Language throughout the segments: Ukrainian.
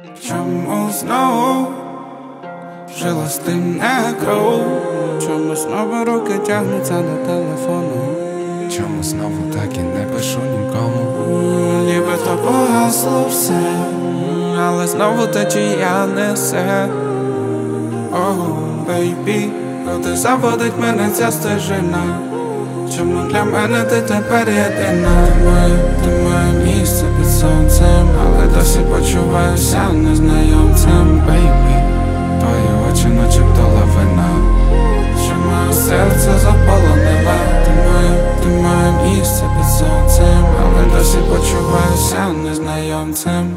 Чому знову жила з тим не кров? Чому знову руки тягнуться до телефону? Чому знову так і не пишу нікому? Нібито погасло все, але знову течія несе. Бейбі, куди заводить мене ця стежина? Чому для мене ти тепер єдина? Ти моє місце під сонцем, але досі почуваюся незнайомцем. Бейбі, твої очі начебто лавина, що моє серце заполонила. Ти моє місце під сонцем, але досі почуваюся незнайомцем.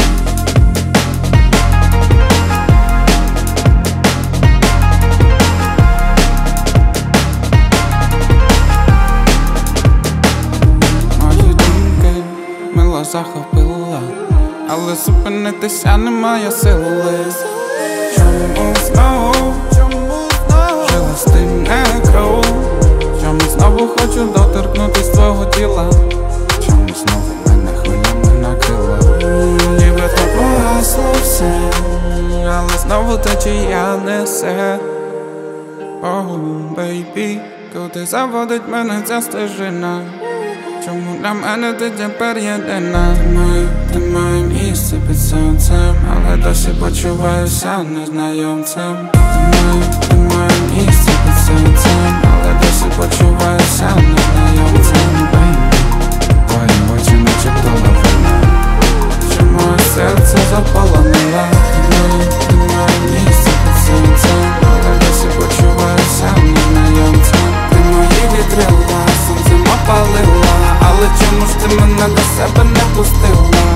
Захопила, але зупинитися немає сили. Чому знову жила з тим не кров? Чому знову хочу доторкнутись твого тіла? Чому знову мене хвилями накрила? Нібито погасло все, але знову течія несе. Бейбі, куди заводить мене ця стежина? Чому для мене ти тепер єдина? Ти моє місце під сонцем, але досі почуваюся незнайомцем. Ти моє місце під сонцем, але досі почуваюся незнайомцем. Твої очі начебто лавина, що моє серце заполонила. Ти моє місце під сонцем, але досі почуваюся незнайомцем. Ти мої вітрила, сонцем опалила, але чому ж ти мене до себе не пустила?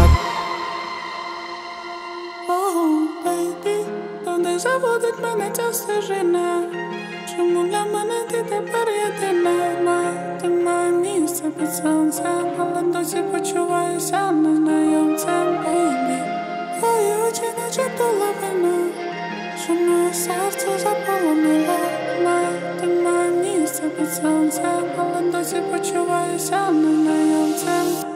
Бейбі, туди заводить мене ця стежина? Чому для мене ти тепер єдина? Ти моє місце під сонцем, але досі почуваюся незнайомцем. Бейбі, твої очі начебто лавина, що моє серце заполонила. Ти моє місце під сонцем, але досі почуваюся незнайомцем.